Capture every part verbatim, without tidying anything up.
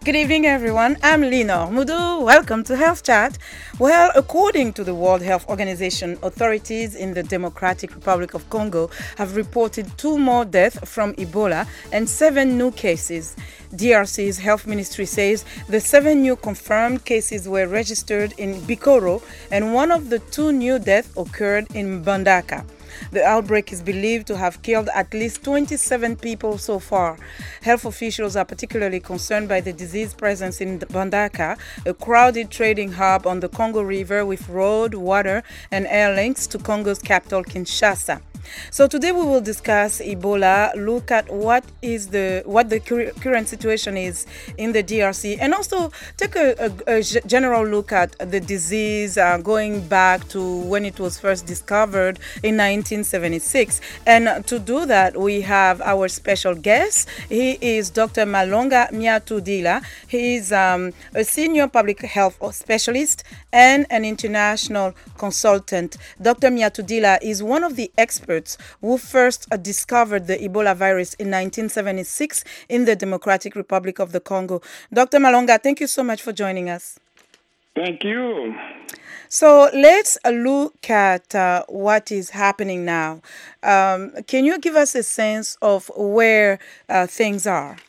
Good evening, everyone. I'm Lina Mudu. Welcome to Health Chat. Well, according to the World Health Organization, authorities in the Democratic Republic of Congo have reported two more deaths from Ebola and seven new cases. D R C's health ministry says the seven new confirmed cases were registered in Bikoro, and one of the two new deaths occurred in Mbandaka. The outbreak is believed to have killed at least twenty-seven people so far. Health officials are particularly concerned by the disease presence in Mbandaka, a crowded trading hub on the Congo River with road, water, and air links to Congo's capital, Kinshasa. So today we will discuss Ebola, look at what is the what the cur- current situation is in the D R C, and also take a, a, a general look at the disease uh, going back to when it was first discovered in nineteen seventy-six. And to do that, we have our special guest. He is Doctor Malonga Myatudila. He is um, a senior public health specialist and an international consultant. Doctor Myatudila is one of the experts who first uh, discovered the Ebola virus in nineteen seventy-six in the Democratic Republic of the Congo. Doctor Malonga, thank you so much for joining us. Thank you. So let's look at uh, what is happening now. Um, can you give us a sense of where uh, things are?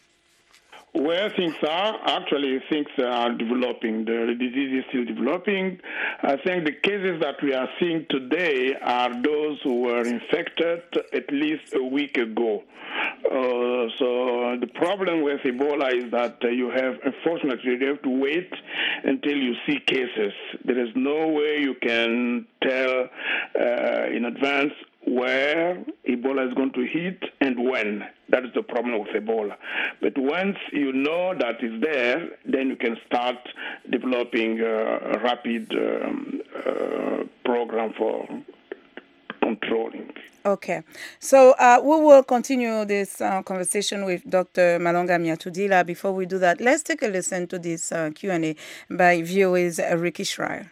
Where things are, actually things are developing. The disease is still developing. I think the cases that we are seeing today are those who were infected at least a week ago. Uh, so the problem with Ebola is that uh, you have, unfortunately, you have to wait until you see cases. There is no way you can tell uh, in advance where Ebola is going to hit and when. That is the problem with Ebola. But once you know that it's there, then you can start developing uh, a rapid um, uh, program for controlling. Okay, so uh, we will continue this uh, conversation with Doctor Malonga Myatudila. Before we do that, let's take a listen to this uh, Q and A by V O A's Ricky Schreier.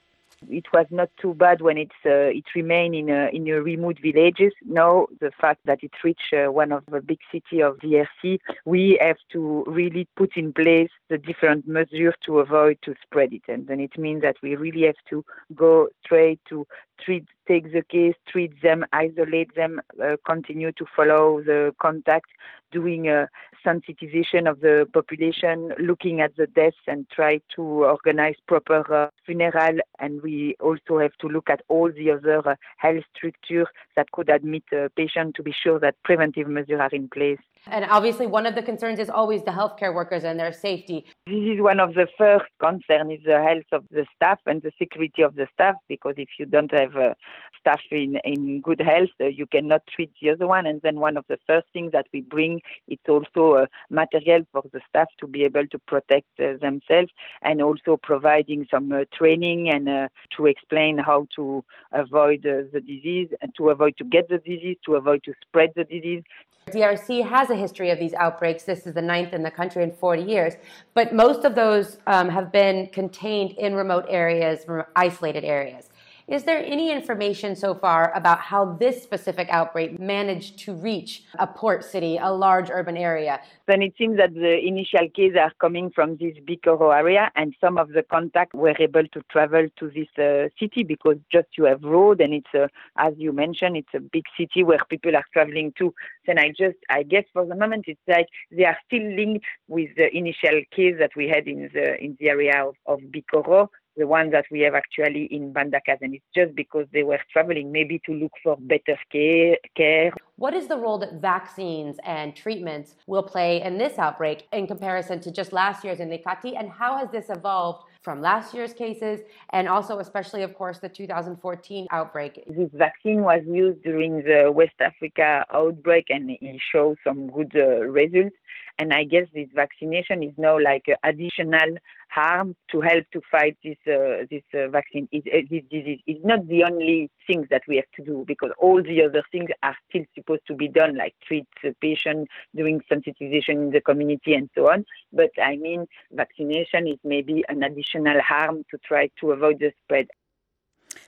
It was not too bad when it's uh, it remained in a, in a remote villages. Now the fact that it reached uh, one of the big city of D R C, we have to really put in place the different measures to avoid to spread it. And then it means that we really have to go straight to treat, take the case, treat them, isolate them, uh, continue to follow the contact, doing a sensitization of the population, looking at the deaths and try to organize proper uh, funeral. And we also have to look at all the other uh, health structures that could admit a patient to be sure that preventive measures are in place. And obviously one of the concerns is always the healthcare workers and their safety. This is one of the first concerns, is the health of the staff and the security of the staff, because if you don't have uh, staff in, in good health, uh, you cannot treat the other one. And then one of the first things that we bring, it's also uh, material for the staff to be able to protect uh, themselves, and also providing some uh, training and uh, to explain how to avoid uh, the disease and to avoid to get the disease, to avoid to spread the disease. D R C has a history of these outbreaks. This is the ninth in the country in forty years. But most of those um, have been contained in remote areas, isolated areas. Is there any information so far about how this specific outbreak managed to reach a port city, a large urban area? Then it seems that the initial cases are coming from this Bikoro area, and some of the contacts were able to travel to this uh, city because just you have road, and it's, uh, as you mentioned, it's a big city where people are traveling to. Then I just, I guess for the moment, it's like they are still linked with the initial case that we had in the in the area of, of Bikoro, the one that we have actually in Mbandaka, and it's just because they were traveling maybe to look for better care. care. What is the role that vaccines and treatments will play in this outbreak in comparison to just last year's in Likati, and how has this evolved from last year's cases and also especially, of course, the two thousand fourteen outbreak? This vaccine was used during the West Africa outbreak, and it showed some good uh, results. And I guess this vaccination is now like uh, additional harm to help to fight this uh, this uh, vaccine. It, uh, this disease is not the only things that we have to do, because all the other things are still supposed to be done, like treat the patient, doing sensitization in the community and so on. But I mean, vaccination is maybe an additional harm to try to avoid the spread.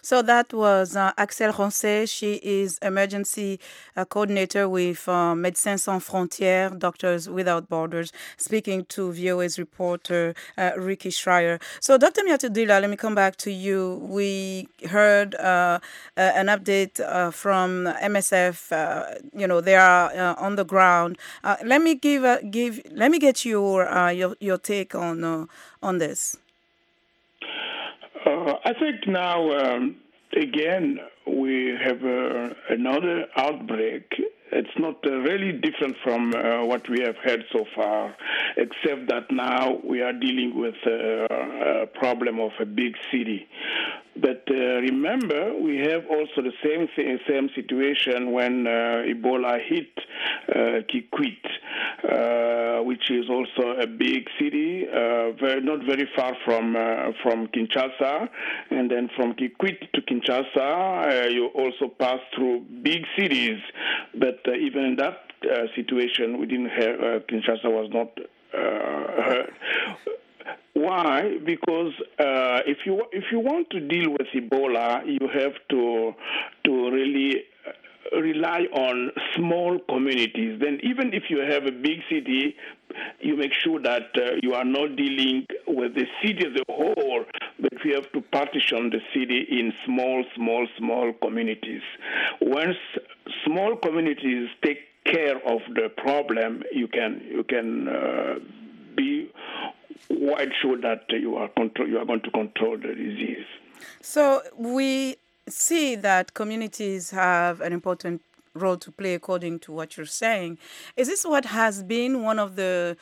So that was uh, Axelle Roncet. She is emergency uh, coordinator with uh, Médecins Sans Frontières, Doctors Without Borders, speaking to V O A's reporter uh, Ricky Schreier. So, Doctor Miatudila, let me come back to you. We heard uh, uh, an update uh, from M S F. Uh, you know, they are uh, on the ground. Uh, let me give uh, give. Let me get your uh, your your take on uh, on this. Uh, I think now, um, again, we have uh, another outbreak. It's not uh, really different from uh, what we have had so far, except that now we are dealing with uh, a problem of a big city. But uh, remember, we have also the same thing, same situation when uh, Ebola hit uh, Kikwit, uh, which is also a big city, uh, very, not very far from uh, from Kinshasa. And then from Kikwit to Kinshasa, uh, you also pass through big cities. But uh, even in that uh, situation, we didn't have uh, Kinshasa was not uh, hurt. Why? Because uh, if you if you want to deal with Ebola, you have to to really rely on small communities. Then even if you have a big city, you make sure that uh, you are not dealing with the city as a whole, but we have to partition the city in small, small, small communities. Once small communities take care of the problem, you can you can uh, be quite sure that you are control, you are going to control the disease. So we see that communities have an important role to play, according to what you're saying. Is this what has been one of the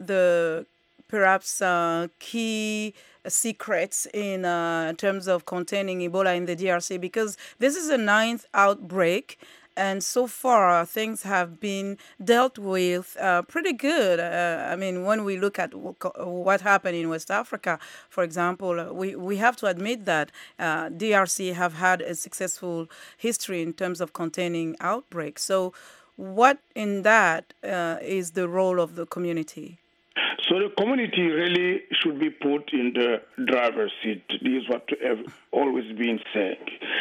the perhaps uh, key secrets in uh, terms of containing Ebola in the D R C? Because this is a ninth outbreak. And so far, things have been dealt with uh, pretty good. Uh, I mean, when we look at w- what happened in West Africa, for example, we, we have to admit that uh, D R C have had a successful history in terms of containing outbreaks. So what in that uh, is the role of the community? So the community really should be put in the driver's seat. This is what I've always been saying.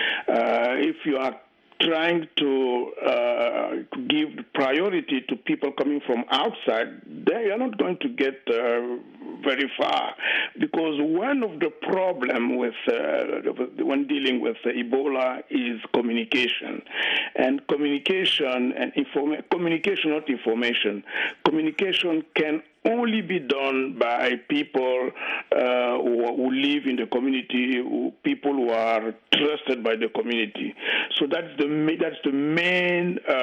Uh, if you are trying to uh, give priority to people coming from outside, they are not going to get uh, very far, because one of the problem with uh, when dealing with uh, Ebola is communication, and communication and informa- communication, not information. Communication can only be done by people uh, who, who live in the community, who, people who are trusted by the community. So that's the that's the main uh,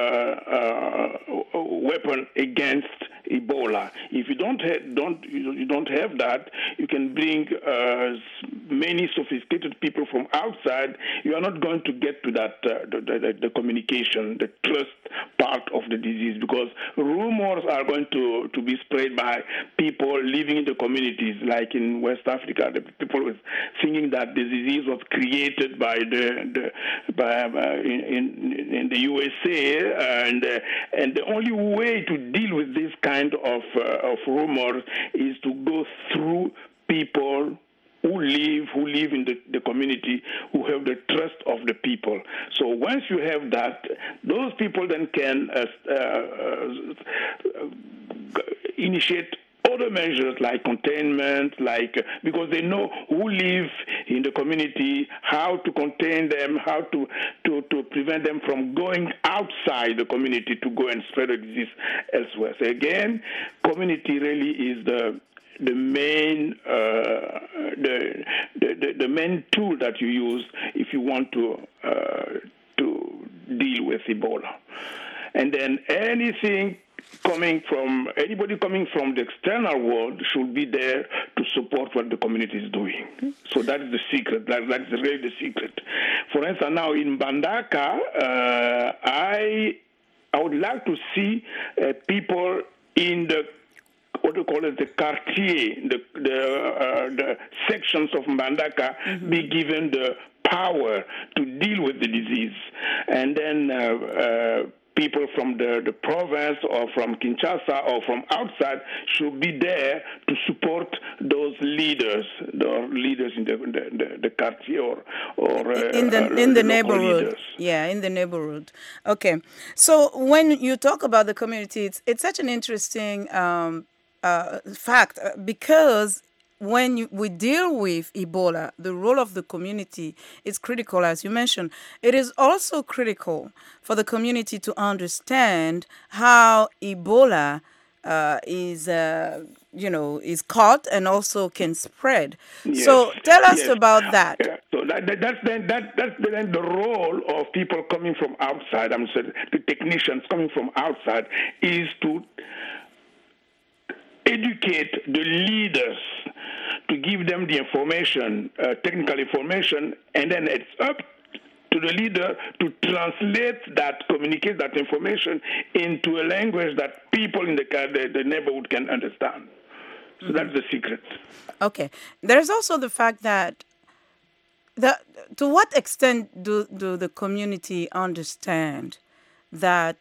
uh, weapon against Ebola. If you don't have, don't you don't have that, you can bring uh, many sophisticated people from outside. You are not going to get to that uh, the, the, the communication, the trust part of the disease, because rumors are going to, to be spread by people living in the communities, like in West Africa. The people were thinking that the disease was created by the, the by uh, in, in in the U S A, and uh, and the only way to deal with this kind of uh, of rumors is to go through people who live who live in the, the community, who have the trust of the people. So once you have that, those people then can uh, uh, uh, initiate other measures like containment, like uh, because they know who live in the community, how to contain them, how to, to, to prevent them from going outside the community to go and spread the disease elsewhere. So again, community really is the the main uh, the, the the main tool that you use if you want to uh, to deal with Ebola. And then anything coming from anybody coming from the external world should be there to support what the community is doing. So that is the secret. That, that's really the secret. For instance, now in Mbandaka, uh, I I would like to see uh, people in the what we call it, the quartier, the the, uh, the sections of Mbandaka mm-hmm. be given the power to deal with the disease, and then uh, uh, people from the, the province or from Kinshasa or from outside should be there to support those leaders, the leaders in the the, the, the quartier or, or uh, in the uh, in the local neighborhood. leaders. Yeah, in the neighborhood. Okay, so when you talk about the community, it's it's such an interesting um, uh, fact uh, because when you, we deal with Ebola, the role of the community is critical, as you mentioned. It is also critical for the community to understand how Ebola uh, is, uh, you know, is caught and also can spread. Yes, So tell us yes. about that. Yeah. So that, that, that's then that that's then the role of people coming from outside. I'm saying the technicians coming from outside is to educate the leaders, to give them the information, uh, technical information, and then it's up to the leader to translate that, communicate that information into a language that people in the, the, the neighborhood can understand. So mm-hmm. that's the secret. Okay. There's also the fact that the, to what extent do, do the community understand that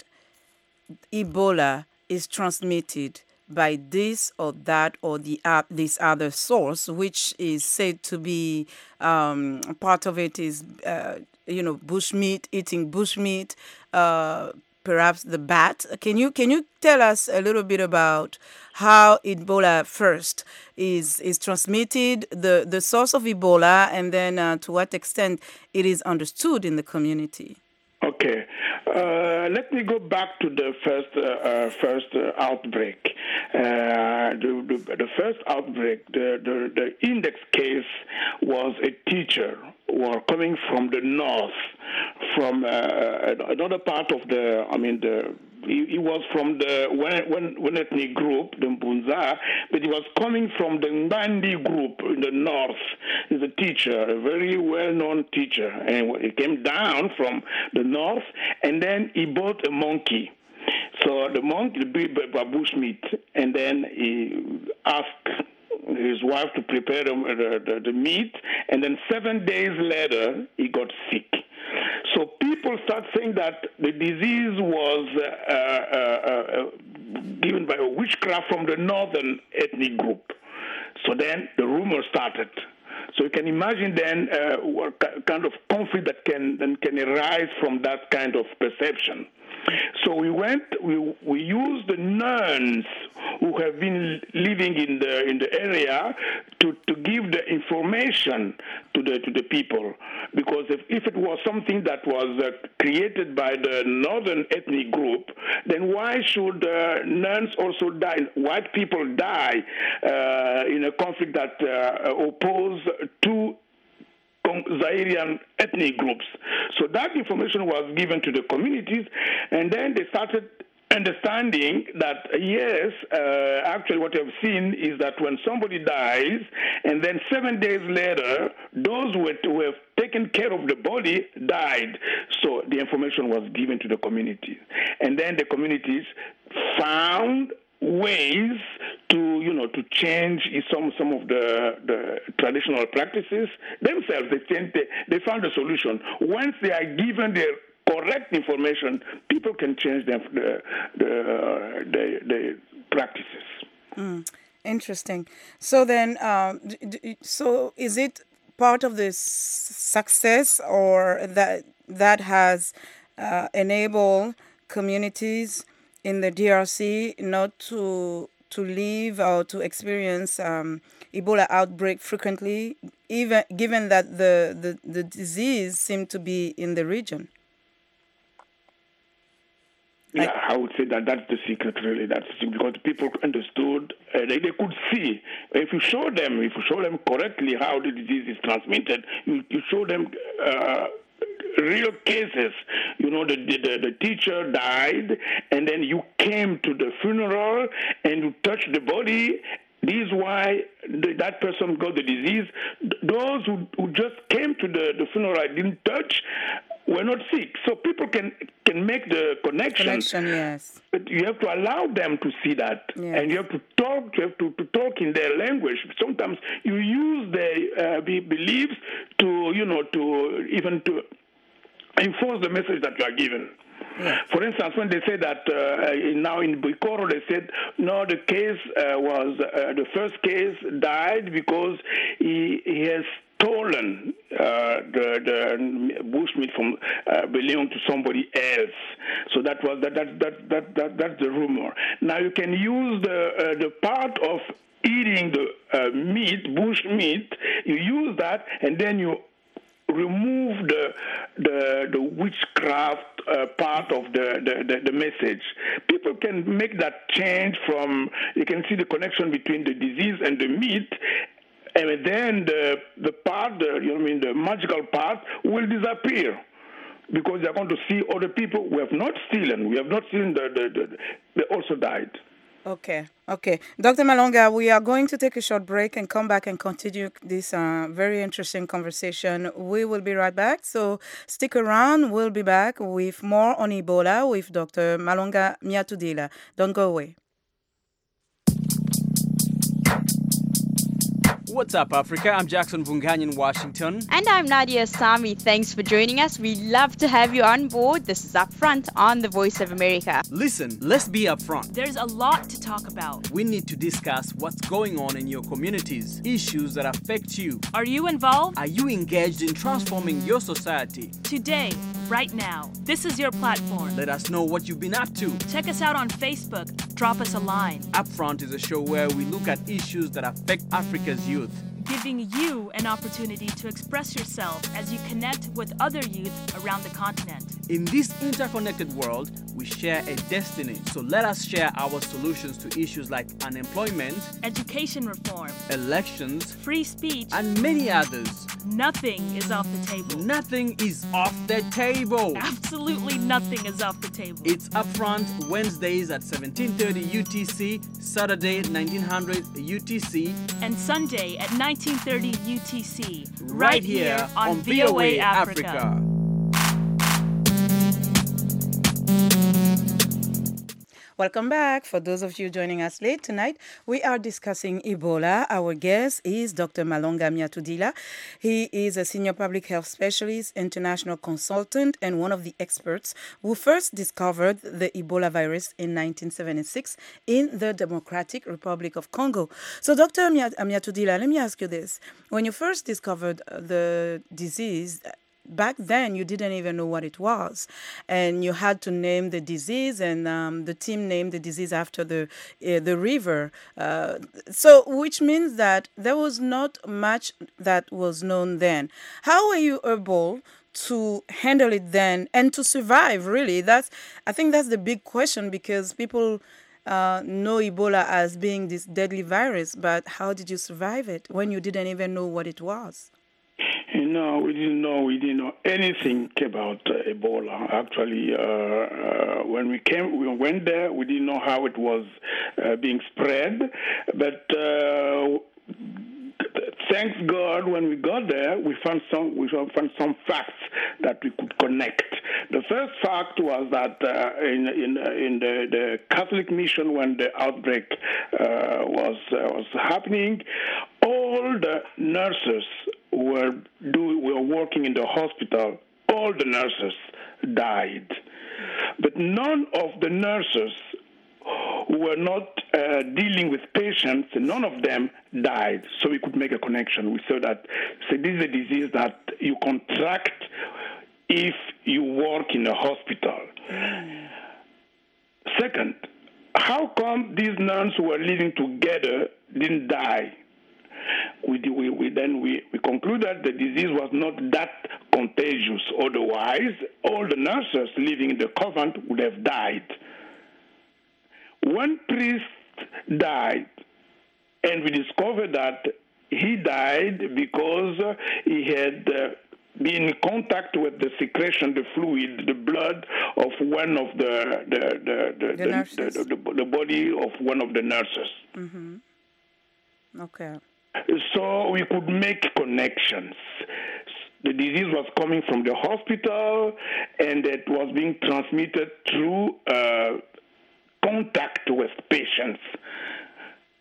Ebola is transmitted by this or that or the uh, this other source, which is said to be um, part of it is uh, you know bushmeat, eating bushmeat, uh, perhaps the bat. Can you can you tell us a little bit about how Ebola first is is transmitted, the the source of Ebola, and then uh, to what extent it is understood in the community? Okay, uh, let me go back to the first uh, uh, first uh, outbreak. Uh, the, the, the first outbreak, the, the, the index case was a teacher who was coming from the north, from uh, another part of the, I mean, the He, he was from the one ethnic group, the Mbunza, but he was coming from the Mbandi group in the north. He's a teacher, a very well-known teacher. And he came down from the north, and then he bought a monkey. So the monkey, the babush meat, and then he asked his wife to prepare the, the, the meat, and then seven days later, he got sick. So people start saying that the disease was uh, uh, uh, given by a witchcraft from the northern ethnic group. So then the rumor started. So you can imagine then uh, what kind of conflict that can that can arise from that kind of perception. So we went, we we used the nuns who have been living in the in the area to, to give the information to the to the people, because if, if it was something that was uh, created by the northern ethnic group, then why should uh, nuns also die? White people die uh, in a conflict that uh, oppose two Zairian ethnic groups. So that information was given to the communities, and then they started understanding that, yes, uh, actually what I've seen is that when somebody dies, and then seven days later, those who, were, who have taken care of the body died. So the information was given to the communities. And then the communities found ways to, you know, to change some some of the, the traditional practices themselves. They, changed, they they found a solution. Once they are given the correct information, people can change them, the the the, the practices. Mm, interesting. So then, um, so is it part of this success, or that that has uh, enabled communities in the D R C not to to live or to experience um, Ebola outbreak frequently, even given that the, the, the disease seemed to be in the region? Yeah, I would say that that's the secret, really. That's because people understood, uh, they, they could see. If you show them, if you show them correctly how the disease is transmitted, you, you show them uh, real cases. You know, the, the the teacher died, and then you came to the funeral and you touched the body. This is why the, that person got the disease. Those who, who just came to the, the funeral and didn't touch were not sick. So people can can make the connection. Connection, yes. But you have to allow them to see that. Yes. And you have to talk, you have to, to talk in their language. Sometimes you use their uh, beliefs to, you know, to even to enforce the message that you are given. Yeah. For instance, when they say that uh, now in Bikoro, they said, no, the case uh, was, uh, the first case died because he, he has stolen uh, the, the bushmeat from uh, belonging to somebody else. So that was that that that that, that that's the rumor. Now you can use the uh, the part of eating the uh, meat, bush meat. You use that, and then you remove the the the witchcraft uh, part of the, the, the, the message. People can make that change from, you can see the connection between the disease and the meat, and then the the part, the, you know, I mean, the magical part will disappear, because they're going to see other people who have not stolen, we have not seen the, the, the they also died. Okay, okay. Doctor Malonga, we are going to take a short break and come back and continue this uh, very interesting conversation. We will be right back, so stick around. We'll be back with more on Ebola with Doctor Malonga Miatudila. Don't go away. What's up, Africa? I'm Jackson Vunganyi in Washington. And I'm Nadia Sami. Thanks for joining us. We love to have you on board. This is Upfront on the Voice of America. Listen, let's be upfront. There's a lot to talk about. We need to discuss what's going on in your communities, issues that affect you. Are you involved? Are you engaged in transforming your society? Today, right now, this is your platform. Let us know what you've been up to. Check us out on Facebook. Drop us a line. Upfront is a show where we look at issues that affect Africa's youth, giving you an opportunity to express yourself as you connect with other youth around the continent. In this interconnected world, we share a destiny. So let us share our solutions to issues like unemployment, education reform, elections, free speech, and many others. Nothing is off the table. Nothing is off the table. Absolutely nothing is off the table. It's Upfront Wednesdays at seventeen thirty U T C, Saturday nineteen hundred U T C, and Sunday at nineteen thirty U T C, right, right here on, on V O A Africa. Africa. Welcome back. For those of you joining us late tonight, we are discussing Ebola. Our guest is Doctor Malonga Miatudila. He is a senior public health specialist, international consultant, and one of the experts who first discovered the Ebola virus in nineteen seventy-six in the Democratic Republic of Congo. So, Doctor Miatudila, let me ask you this. When you first discovered the disease, back then, you didn't even know what it was, and you had to name the disease, and um, the team named the disease after the uh, the river. Uh, so, which means that there was not much that was known then. How were you able to handle it then and to survive? Really, that's I think that's the big question, because people uh, know Ebola as being this deadly virus, but how did you survive it when you didn't even know what it was? No, we didn't know. We didn't know anything about uh, Ebola. Actually, uh, uh, when we came, we went there. We didn't know how it was uh, being spread. But uh, thanks God, when we got there, we found some. We found some facts that we could connect. The first fact was that uh, in in in the, the Catholic mission, when the outbreak uh, was uh, was happening, all the nurses were do were working in the hospital. All the nurses died, but none of the nurses who were not uh, dealing with patients, none of them died. So we could make a connection. We saw that so this is a disease that you contract if you work in a hospital. Second, how come these nuns who were living together didn't die? We, we, we then we, we concluded the disease was not that contagious. Otherwise, all the nurses living in the convent would have died. One priest died, and we discovered that he died because he had uh, been in contact with the secretion, the fluid, the blood of one of the the the the, the, the, the, the, the body of one of the nurses. Mm-hmm. Okay. So we could make connections. The disease was coming from the hospital, and it was being transmitted through uh, contact with patients.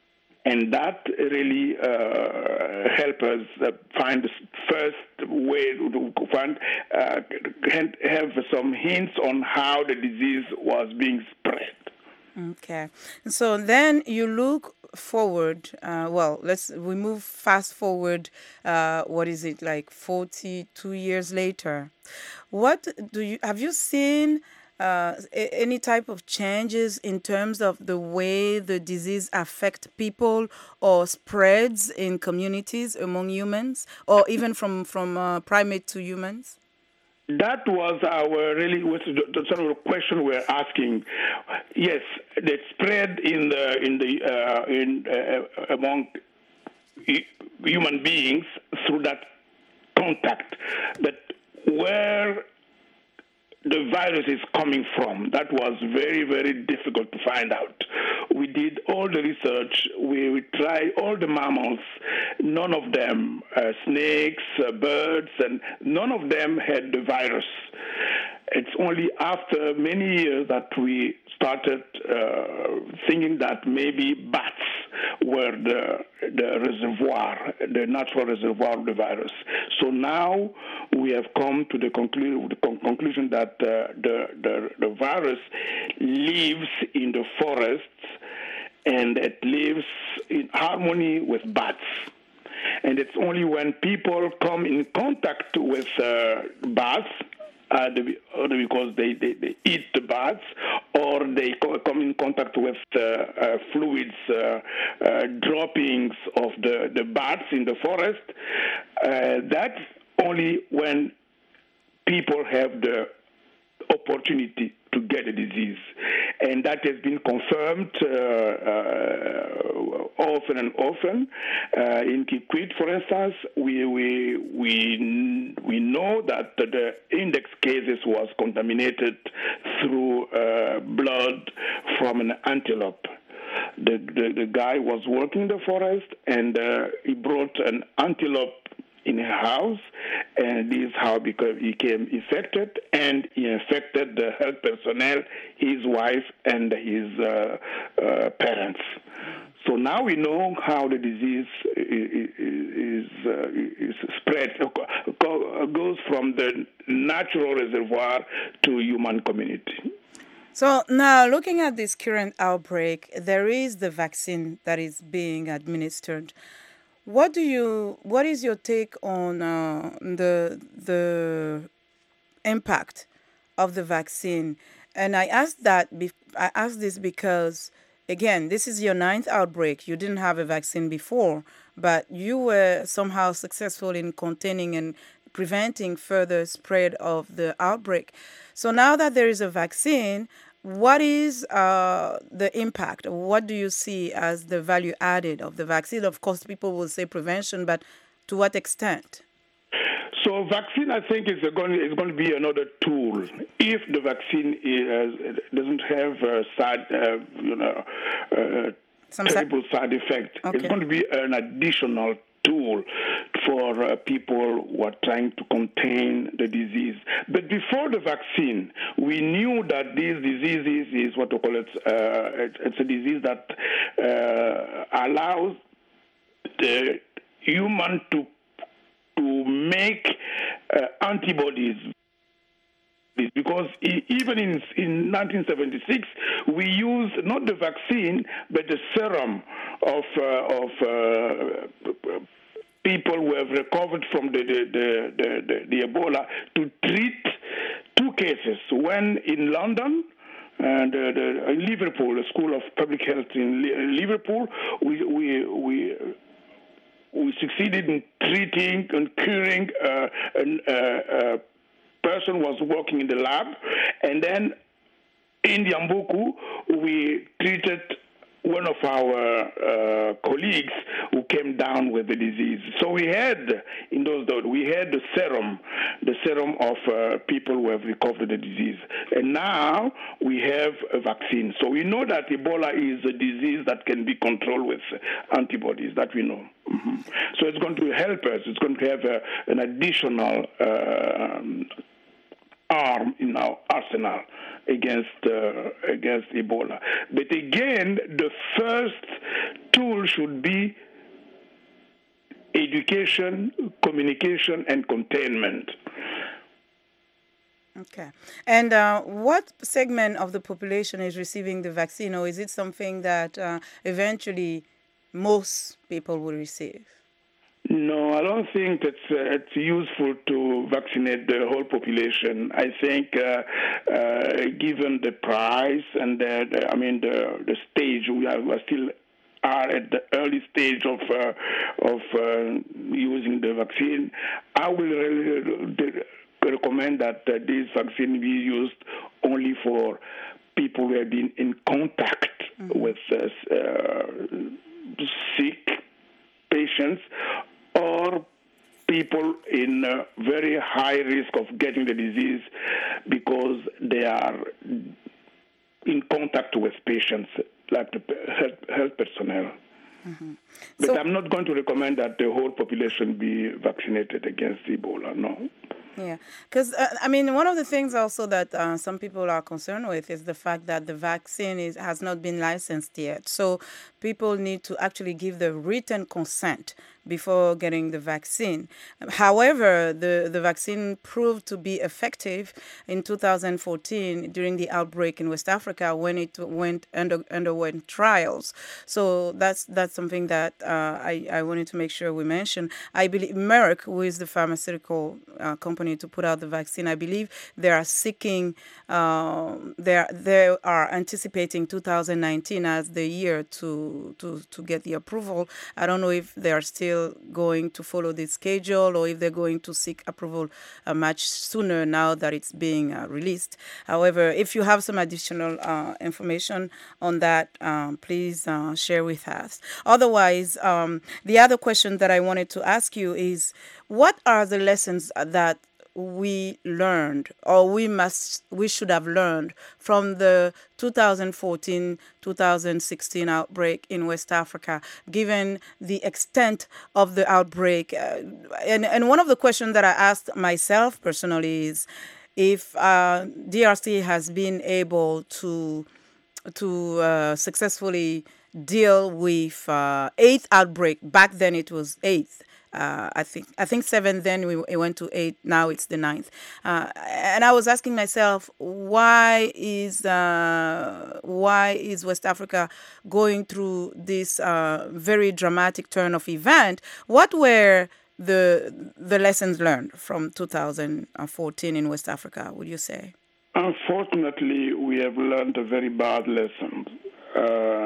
And that really uh, helped us uh, find the first way to find, uh, have some hints on how the disease was being spread. Okay. So then you look forward. Uh, well, let's we move fast forward. Uh, what is it like? forty-two years later. What do you have you seen? Uh, a- any type of changes in terms of the way the disease affect people or spreads in communities among humans, or even from from uh, primate to humans? That was our really was the, the sort of question we're asking. Yes, the spread in the in the uh, in uh, among human beings through that contact, but where the virus is coming from, that was very, very difficult to find out. We did all the research. We, we tried all the mammals. None of them, uh, snakes, uh, birds, and none of them had the virus. It's only after many years that we started uh, thinking that maybe bats were the, the reservoir, the natural reservoir of the virus. So now we have come to the, conclu- the con- conclusion that uh, the, the, the virus lives in the forests and it lives in harmony with bats. And it's only when people come in contact with uh, bats, Uh, either because they, they, they eat the bats or they co- come in contact with uh, uh, fluids, uh, uh, droppings of the, the bats in the forest. Uh, that's only when people have the opportunity to get a disease. And that has been confirmed uh, uh, often and often. Uh, in Kikwit, for instance, we, we, we, we know that the index cases was contaminated through uh, blood from an antelope. The, the, the guy was working in the forest and uh, he brought an antelope in a house, and this is how he became infected, and he infected the health personnel, his wife, and his uh, uh, parents. So now we know how the disease is, is, uh, is spread, goes from the natural reservoir to human community. So now, looking at this current outbreak, there is the vaccine that is being administered. What do you? What is your take on uh, the the impact of the vaccine? And I asked that. Be- I asked this because, again, this is your ninth outbreak. You didn't have a vaccine before, but you were somehow successful in containing and preventing further spread of the outbreak. So now that there is a vaccine, what is uh, the impact? What do you see as the value added of the vaccine? Of course, people will say prevention, but to what extent? So vaccine, I think, is going, is going to be another tool. If the vaccine is, doesn't have a side, uh, you know, uh, Some terrible sa- side effect, Okay. it's going to be an additional tool for uh, people who are trying to contain the disease. But before the vaccine, we knew that these diseases is what we call it, uh, it it's a disease that uh, allows the human to to make uh, antibodies. Because even in, in nineteen seventy-six, we used not the vaccine, but the serum of, uh, of uh, people who have recovered from the, the, the, the, the Ebola to treat two cases, one in London and uh, the, in Liverpool, the School of Public Health in Liverpool. We, we, we, we succeeded in treating and curing uh, an, uh, uh, person was working in the lab, and then in Yambuku, we treated one of our uh, colleagues who came down with the disease. So we had, in those days, we had the serum, the serum of uh, people who have recovered the disease. And now we have a vaccine. So we know that Ebola is a disease that can be controlled with antibodies, that we know. Mm-hmm. So it's going to help us. It's going to have a, an additional uh, arm in our arsenal against uh, against Ebola. But again, the first tool should be education, communication, and containment. Okay. And uh, what segment of the population is receiving the vaccine, or is it something that uh, eventually most people will receive? No, I don't think it's uh, it's useful to vaccinate the whole population. I think, uh, uh, given the price and the, the I mean the the stage we are, we are still are at the early stage of uh, of uh, using the vaccine, I will really recommend that uh, this vaccine be used only for people who have been in contact mm-hmm. with uh, uh, sick patients or people in uh, very high risk of getting the disease because they are in contact with patients like the health, health personnel. Mm-hmm. But so, I'm not going to recommend that the whole population be vaccinated against Ebola, no. Yeah, because, uh, I mean, one of the things also that uh, some people are concerned with is the fact that the vaccine is, has not been licensed yet. So people need to actually give the written consent before getting the vaccine. However, the, the vaccine proved to be effective in two thousand fourteen during the outbreak in West Africa when it went under, underwent trials. So that's that's something that uh, I, I wanted to make sure we mention. I believe Merck, who is the pharmaceutical uh, company to put out the vaccine, I believe they are seeking, uh, they are, they are anticipating two thousand nineteen as the year to, to, to get the approval. I don't know if they are still going to follow this schedule or if they're going to seek approval uh, much sooner now that it's being uh, released. However, if you have some additional uh, information on that, um, please uh, share with us. Otherwise, um, the other question that I wanted to ask you is, what are the lessons that we learned, or we must, we should have learned from the two thousand fourteen two thousand sixteen outbreak in West Africa, given the extent of the outbreak? Uh, and, and one of the questions that I asked myself personally is if uh, D R C has been able to, to uh, successfully deal with uh, eighth outbreak. Back then it was eighth. Uh, I think I think seven. Then we it went to eight. Now it's the ninth. Uh, and I was asking myself, why is uh, why is West Africa going through this uh, very dramatic turn of event? What were the the lessons learned from two thousand fourteen in West Africa, would you say? Unfortunately, we have learned a very bad lesson. Uh,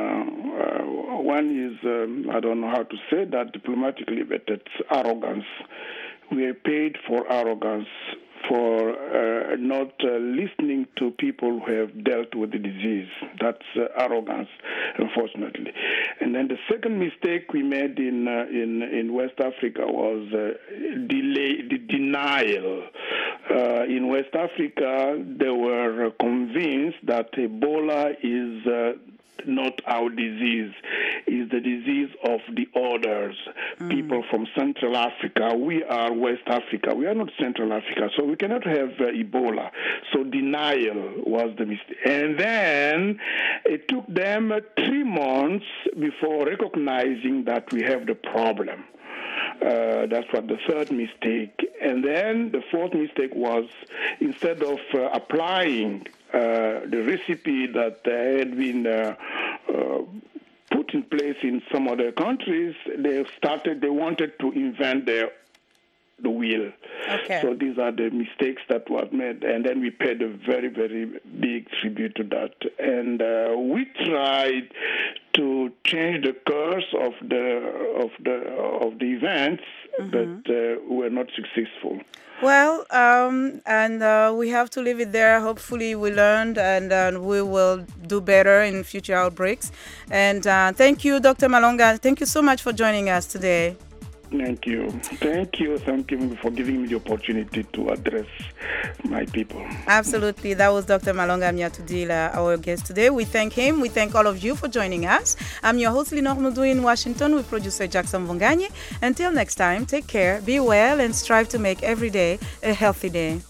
uh, one is, um, I don't know how to say that diplomatically, but it's arrogance. We are paid for arrogance, for uh, not uh, listening to people who have dealt with the disease. That's uh, arrogance, unfortunately. And then the second mistake we made in uh, in in West Africa was uh, delay, the denial. Uh, in West Africa, they were convinced that Ebola is uh, not our disease, is the disease of the others, mm. people from Central Africa. We are West Africa. We are not Central Africa, so we cannot have uh, Ebola. So denial was the mistake. And then it took them uh, three months before recognizing that we have the problem. Uh, that's what the third mistake. And then the fourth mistake was, instead of uh, applying uh, the recipe that had been uh, uh, put in place in some other countries, they started, they wanted to invent their the wheel. Okay. So these are the mistakes that were made, and then we paid a very, very big tribute to that. And uh, we tried to change the course of the of the of the events, mm-hmm. but uh, we were not successful. Well, um, and uh, we have to leave it there. Hopefully we learned, and uh, we will do better in future outbreaks. And uh, thank you, Doctor Malonga. Thank you so much for joining us today. Thank you. Thank you. Thank you for giving me the opportunity to address my people. Absolutely. That was Doctor Malonga Miatudila, our guest today. We thank him. We thank all of you for joining us. I'm your host, Linor Mudu in Washington, with producer Jackson Vonganye. Until next time, take care, be well, and strive to make every day a healthy day.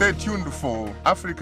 Stay tuned for Africa